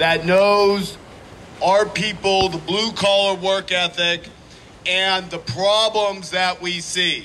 that knows our people, the blue-collar work ethic, and the problems that we see.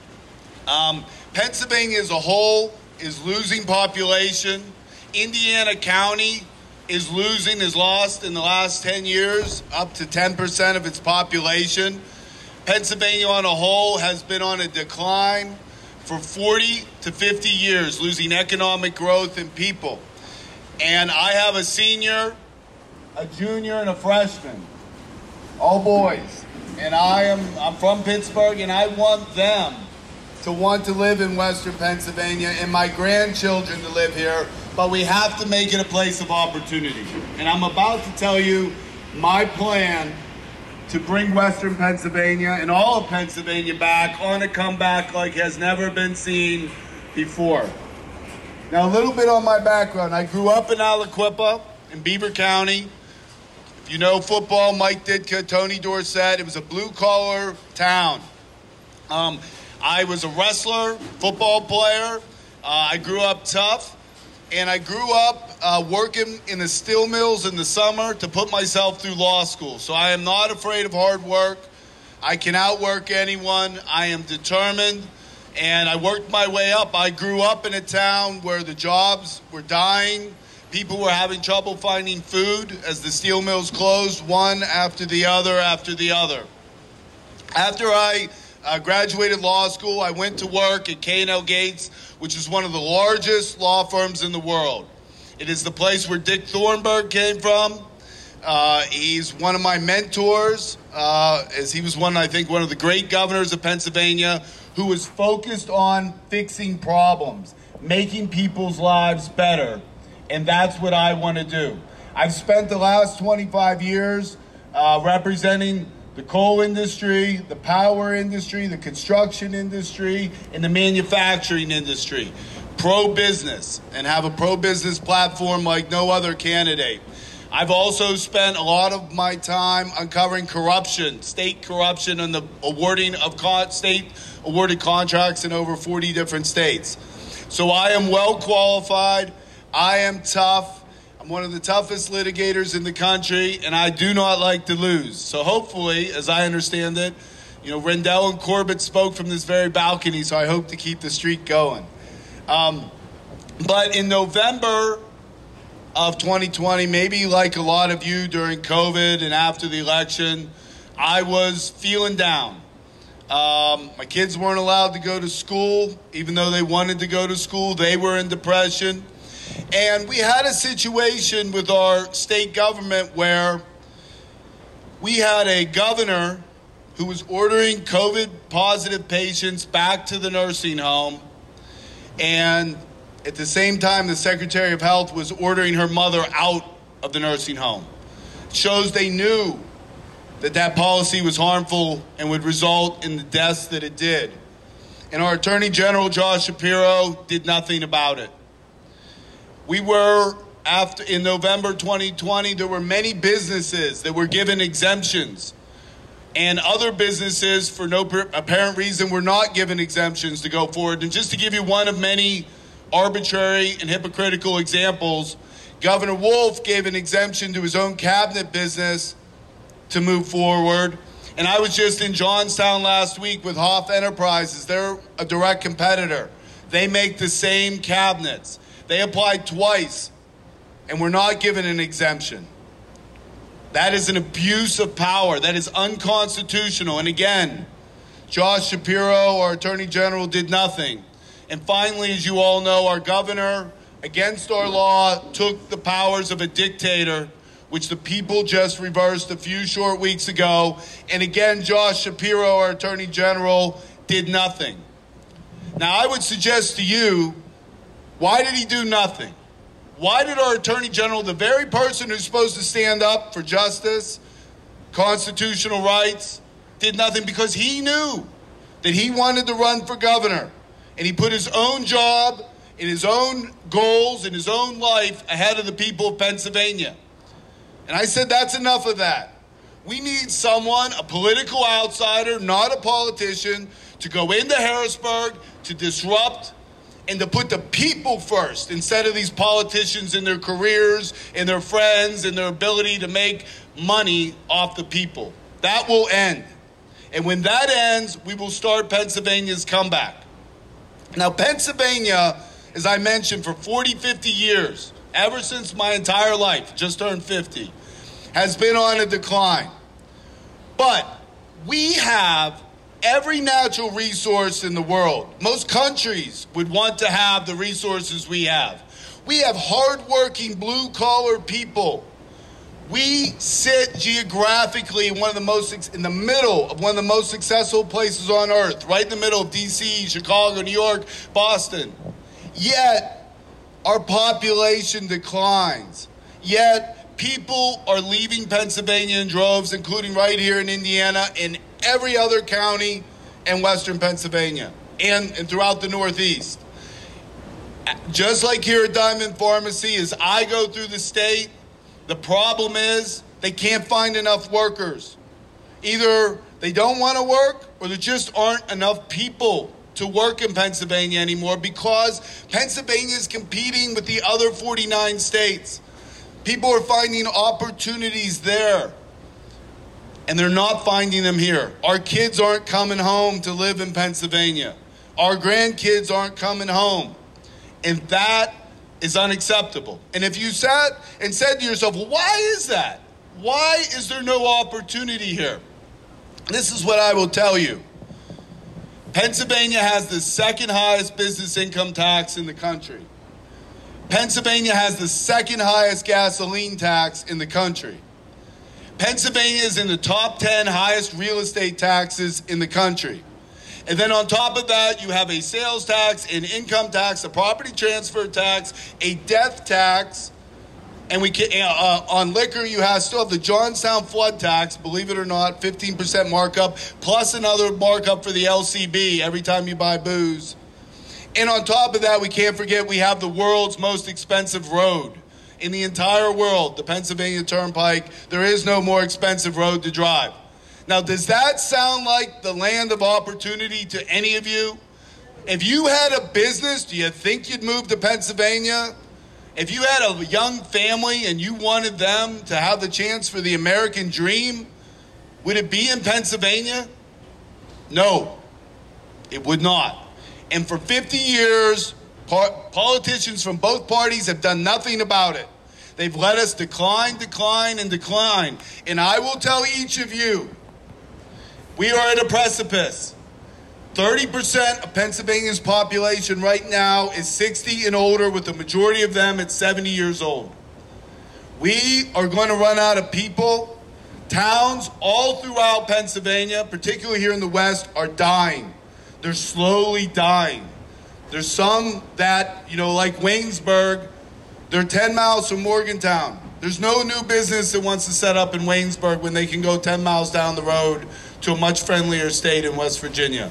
Pennsylvania as a whole is losing population. Indiana County has lost in the last 10 years up to 10% of its population. Pennsylvania on a whole has been on a decline for 40 to 50 years, losing economic growth and people. And I have a senior, a junior, and a freshman, all boys. And I'm from Pittsburgh, and I want them to want to live in Western Pennsylvania and my grandchildren to live here, but we have to make it a place of opportunity. And I'm about to tell you my plan to bring Western Pennsylvania and all of Pennsylvania back on a comeback like has never been seen before. Now, a little bit on my background. I grew up in Aliquippa in Beaver County. If you know football, Mike Ditka, Tony Dorsett, it was a blue-collar town. I was a wrestler, football player. I grew up tough, and I grew up working in the steel mills in the summer to put myself through law school. So I am not afraid of hard work. I can outwork anyone. I am determined, and I worked my way up. I grew up in a town where the jobs were dying. People were having trouble finding food as the steel mills closed one after the other after the other. After I graduated law school, I went to work at K&L Gates, which is one of the largest law firms in the world. It is the place where Dick Thornburg came from. He's one of my mentors, as he was one of the great governors of Pennsylvania who was focused on fixing problems, making people's lives better. And that's what I want to do. I've spent the last 25 years representing the coal industry, the power industry, the construction industry, and the manufacturing industry. Pro-business, and have a pro-business platform like no other candidate. I've also spent a lot of my time uncovering corruption, state corruption, and the awarding of state-awarded contracts in over 40 different states. So I am well qualified. I am tough. I'm one of the toughest litigators in the country, and I do not like to lose. So hopefully, as I understand it, Rendell and Corbett spoke from this very balcony, so I hope to keep the streak going. But in November of 2020, maybe like a lot of you during COVID and after the election, I was feeling down. My kids weren't allowed to go to school, even though they wanted to go to school. They were in depression. And we had a situation with our state government where we had a governor who was ordering COVID-positive patients back to the nursing home. And at the same time, the Secretary of Health was ordering her mother out of the nursing home. It shows they knew that that policy was harmful and would result in the deaths that it did. And our Attorney General, Josh Shapiro, did nothing about it. In November 2020, there were many businesses that were given exemptions, and other businesses, for no apparent reason, were not given exemptions to go forward. And just to give you one of many arbitrary and hypocritical examples, Governor Wolf gave an exemption to his own cabinet business to move forward. And I was just in Johnstown last week with Hoff Enterprises. They're a direct competitor. They make the same cabinets. They applied twice and were not given an exemption. That is an abuse of power. That is unconstitutional. And again, Josh Shapiro, our Attorney General, did nothing. And finally, as you all know, our governor, against our law, took the powers of a dictator, which the people just reversed a few short weeks ago. And again, Josh Shapiro, our Attorney General, did nothing. Now, I would suggest to you, why did he do nothing? Why did our Attorney General, the very person who's supposed to stand up for justice, constitutional rights, did nothing? Because he knew that he wanted to run for governor. And he put his own job and his own goals and his own life ahead of the people of Pennsylvania. And I said, that's enough of that. We need someone, a political outsider, not a politician, to go into Harrisburg, to disrupt and to put the people first instead of these politicians and their careers and their friends and their ability to make money off the people. That will end. And when that ends, we will start Pennsylvania's comeback. Now, Pennsylvania, as I mentioned, for 40, 50 years, ever since my entire life, just turned 50, has been on a decline. But we have every natural resource in the world. Most countries would want to have the resources we have. We have hardworking, blue-collar people. We sit geographically in the middle of one of the most successful places on earth, right in the middle of D.C., Chicago, New York, Boston. Yet, our population declines. Yet, people are leaving Pennsylvania in droves, including right here in Indiana, in every other county in western Pennsylvania, and throughout the Northeast. Just like here at Diamond Pharmacy, as I go through the state, the problem is they can't find enough workers. Either they don't want to work or there just aren't enough people to work in Pennsylvania anymore because Pennsylvania is competing with the other 49 states. People are finding opportunities there, and they're not finding them here. Our kids aren't coming home to live in Pennsylvania. Our grandkids aren't coming home. And that is unacceptable. And if you sat and said to yourself, well, why is that? Why is there no opportunity here? This is what I will tell you. Pennsylvania has the second highest business income tax in the country. Pennsylvania has the second highest gasoline tax in the country. Pennsylvania is in the top 10 highest real estate taxes in the country. And then on top of that, you have a sales tax, an income tax, a property transfer tax, a death tax, and on liquor you still have the Johnstown flood tax, believe it or not, 15% markup, plus another markup for the LCB every time you buy booze. And on top of that, we can't forget we have the world's most expensive road in the entire world, the Pennsylvania Turnpike. There is no more expensive road to drive. Now, does that sound like the land of opportunity to any of you? If you had a business, do you think you'd move to Pennsylvania? If you had a young family and you wanted them to have the chance for the American dream, would it be in Pennsylvania? No, it would not. And for 50 years, politicians from both parties have done nothing about it. They've let us decline, decline, and decline. And I will tell each of you, we are at a precipice. 30% of Pennsylvania's population right now is 60 and older, with the majority of them at 70 years old. We are going to run out of people. Towns all throughout Pennsylvania, particularly here in the West, are dying. They're slowly dying. There's some that, like Waynesburg, they're 10 miles from Morgantown. There's no new business that wants to set up in Waynesburg when they can go 10 miles down the road to a much friendlier state in West Virginia.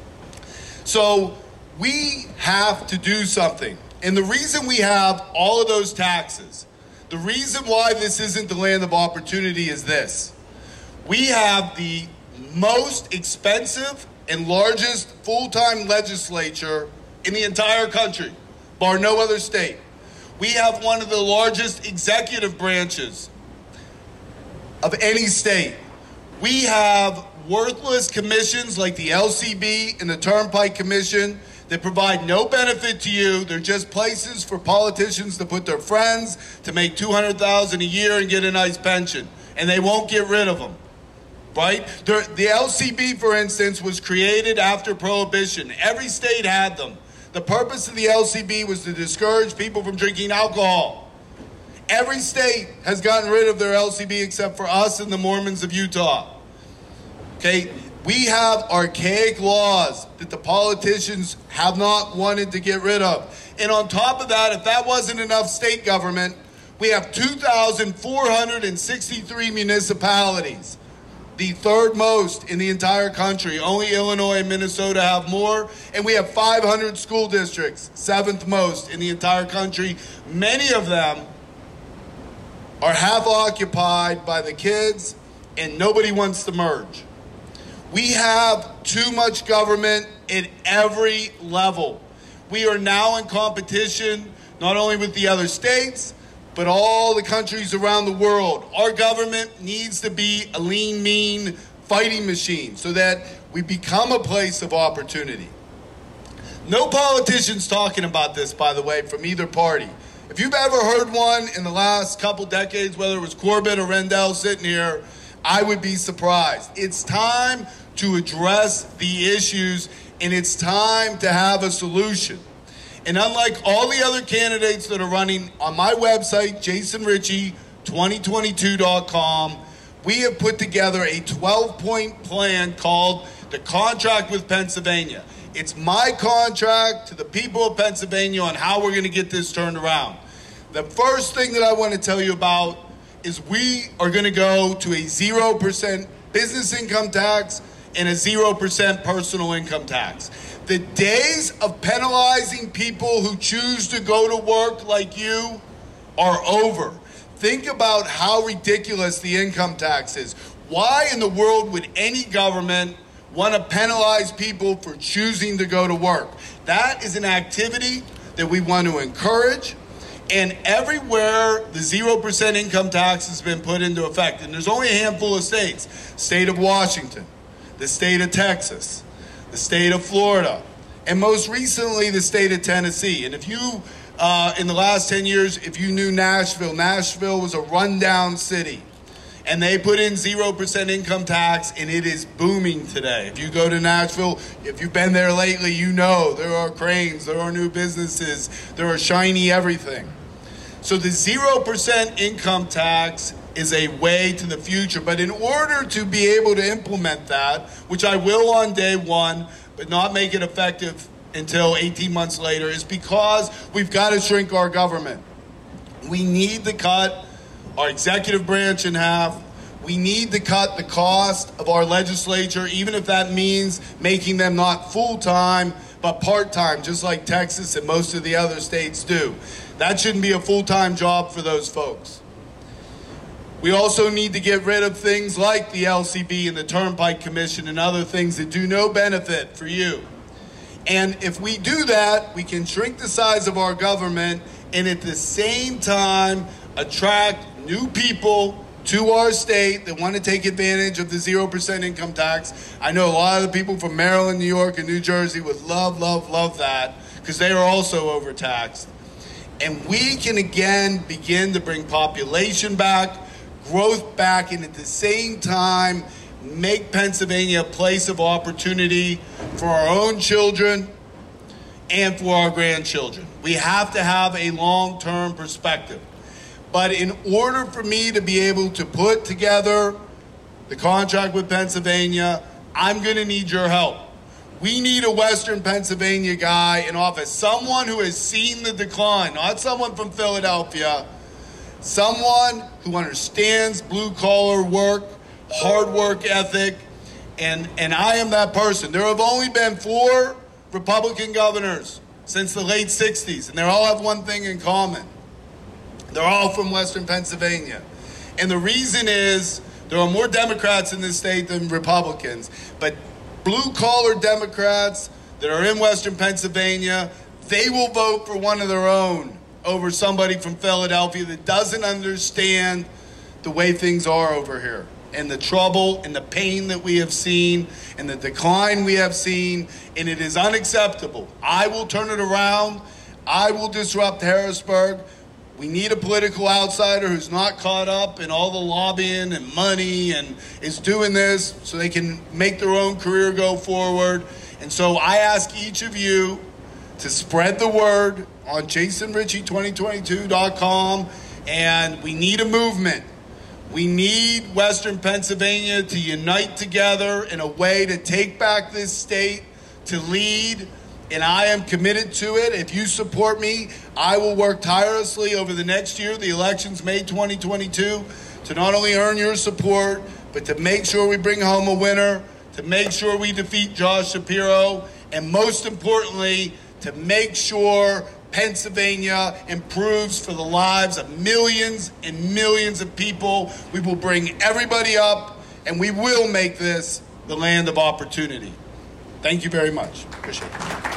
So we have to do something. And the reason we have all of those taxes, the reason why this isn't the land of opportunity is this. We have the most expensive and largest full-time legislature in the entire country, bar no other state. We have one of the largest executive branches of any state. We have worthless commissions like the LCB and the Turnpike Commission that provide no benefit to you. They're just places for politicians to put their friends to make $200,000 a year and get a nice pension, and they won't get rid of them. Right? The LCB, for instance, was created after Prohibition. Every state had them. The purpose of the LCB was to discourage people from drinking alcohol. Every state has gotten rid of their LCB except for us and the Mormons of Utah. Okay? We have archaic laws that the politicians have not wanted to get rid of. And on top of that, if that wasn't enough state government, we have 2,463 municipalities. The third most in the entire country. Only Illinois and Minnesota have more. And we have 500 school districts, seventh most in the entire country. Many of them are half occupied by the kids, and nobody wants to merge. We have too much government at every level. we are now in competition not only with the other states, but all the countries around the world. Our government needs to be a lean, mean fighting machine so that we become a place of opportunity. No politicians talking about this, by the way, from either party. If you've ever heard one in the last couple decades, whether it was Corbett or Rendell sitting here, I would be surprised. It's time to address the issues, and it's time to have a solution. And unlike all the other candidates that are running on my website, jasonritchie2022.com, we have put together a 12-point plan called the Contract with Pennsylvania. It's my contract to the people of Pennsylvania on how we're going to get this turned around. The first thing that I want to tell you about is we are going to go to a 0% business income tax and a 0% personal income tax. The days of penalizing people who choose to go to work like you are over. Think about how ridiculous the income tax is. Why in the world would any government want to penalize people for choosing to go to work? That is an activity that we want to encourage. And everywhere the 0% income tax has been put into effect, and there's only a handful of states, state of Washington, the state of Texas, the state of Florida, and most recently the state of Tennessee. And if you, in the last 10 years, if you knew Nashville, Nashville was a rundown city. And they put in 0% income tax, and it is booming today. If you go to Nashville, if you've been there lately, you know there are cranes, there are new businesses, there are shiny everything. So the 0% income tax is a way to the future. But in order to be able to implement that, which I will on day one, but not make it effective until 18 months later, is because we've got to shrink our government. We need to cut our executive branch in half. We need to cut the cost of our legislature, even if that means making them not full-time, but part-time, just like Texas and most of the other states do. That shouldn't be a full-time job for those folks. We also need to get rid of things like the LCB and the Turnpike Commission and other things that do no benefit for you. And if we do that, we can shrink the size of our government and at the same time attract new people to our state that want to take advantage of the 0% income tax. I know a lot of the people from Maryland, New York, and New Jersey would love that because they are also overtaxed. And we can again begin to bring population back, growth back, and at the same time make Pennsylvania a place of opportunity for our own children and for our grandchildren. We have to have a long-term perspective. But in order for me to be able to put together the contract with Pennsylvania, I'm going to need your help. We need a Western Pennsylvania guy in office, someone who has seen the decline, not someone from Philadelphia, someone who understands blue-collar work, hard work ethic, and I am that person. There have only been 4 Republican governors since the late 60s, and they all have one thing in common. They're all from Western Pennsylvania. And the reason is there are more Democrats in this state than Republicans, but blue-collar Democrats that are in Western Pennsylvania, they will vote for one of their own over somebody from Philadelphia that doesn't understand the way things are over here and the trouble and the pain that we have seen and the decline we have seen, and it is unacceptable. I will turn it around. I will disrupt Harrisburg. We need a political outsider who's not caught up in all the lobbying and money and is doing this so they can make their own career go forward. And so I ask each of you to spread the word on jasonritchie2022.com, and we need a movement. We need Western Pennsylvania to unite together in a way to take back this state, to lead, and I am committed to it. If you support me, I will work tirelessly over the next year, the election's May 2022, to not only earn your support, but to make sure we bring home a winner, to make sure we defeat Josh Shapiro, and most importantly, to make sure Pennsylvania improves for the lives of millions and millions of people. We will bring everybody up, and we will make this the land of opportunity. Thank you very much. Appreciate it.